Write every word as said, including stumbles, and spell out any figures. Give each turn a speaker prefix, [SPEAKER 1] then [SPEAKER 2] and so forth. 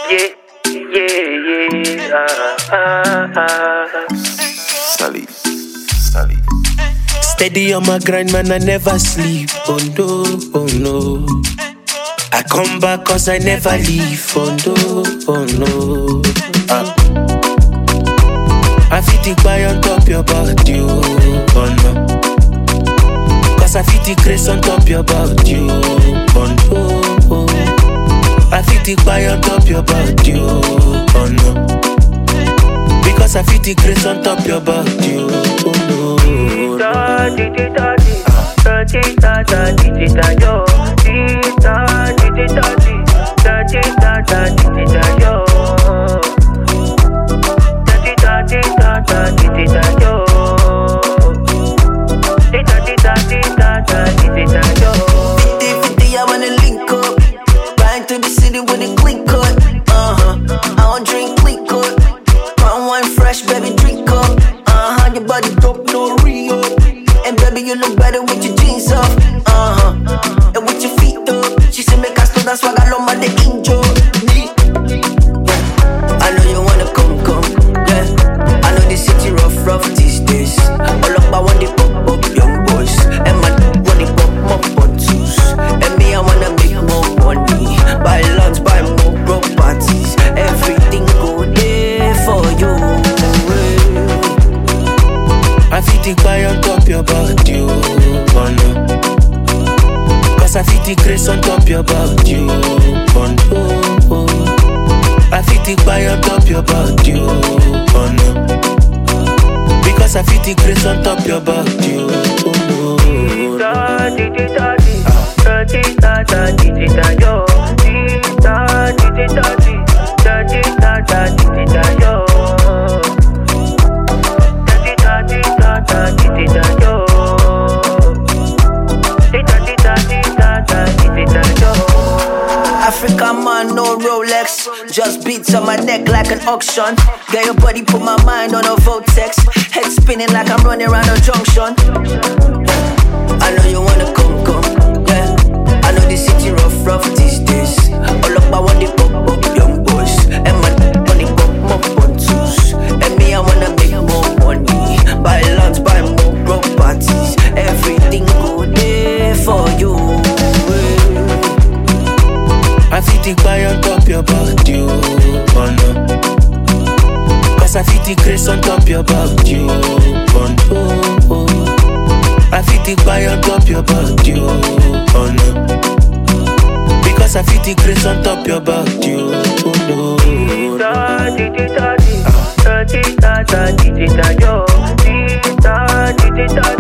[SPEAKER 1] Yeah, yeah, yeah. Ah, ah, ah.
[SPEAKER 2] Sally, Sally.
[SPEAKER 3] Steady on my grind, man, I never sleep. Oh no, oh no. I come back cause I never leave. Oh no, oh no. Ah. I feel the buy on top your body, oh no. Cause I feel the grace on top your body, oh no, oh. I feel the buy on top your body, oh no. Because I feel the grace on top your body, oh no.
[SPEAKER 1] Da di di da di, da di da da di di da yo. Di da di di da di, da di da da di di da yo. Da di da di da da di di da yo. Di da di da di da da di di da yo.
[SPEAKER 4] fifty fifty, I wanna link up. Riding through the city with a clean cut. Uh huh. I don't drink clean cut. Brown wine fresh, baby, drink up. Uh huh. Your body dope, no Rio. And baby, you look better with your jeans off. Uh huh. And with your feet up. She said, make us do that swag, I love my the angel. Me. Yeah. I know you wanna come, come. Yeah. I know the city rough, rough these days. All up, I want the pop up young boys. And my want the pop up on twos. And me, I wanna make more money. Buy lots, buy more properties. Everything go there for you.
[SPEAKER 3] I feel the buy on top your body, oh no. Cause I feel the grace on top your body, oh no. I feel the buy on top your body, oh no. Because I feel the grace on top your body, oh no.
[SPEAKER 1] Da di di da di, da di da da di di da yo. Di da di di da di, da di da da di di da yo. Da di da di da da di di da yo. Di da di da di da da di di da yo.
[SPEAKER 4] Africa man, no Rolex. Just beats on my neck like an auction. Get your body, put my mind on a vortex. Head spinning like I'm running around a junction. I know you wanna come, come, yeah. I know the city rough, rough these days. All up, I want the pop up young boys. And my money pop up on twos. And me, I wanna make more money. Buy lots, buy more properties. Everything go there for you.
[SPEAKER 3] I feel the buy on top your body, oh no. Cause I feel the grace on top your body, oh no. I feel the buy on top your body, oh no. Because I feel the grace on top your body, oh no.
[SPEAKER 1] Da di di da di, da di da da di di da yo. Di da di di da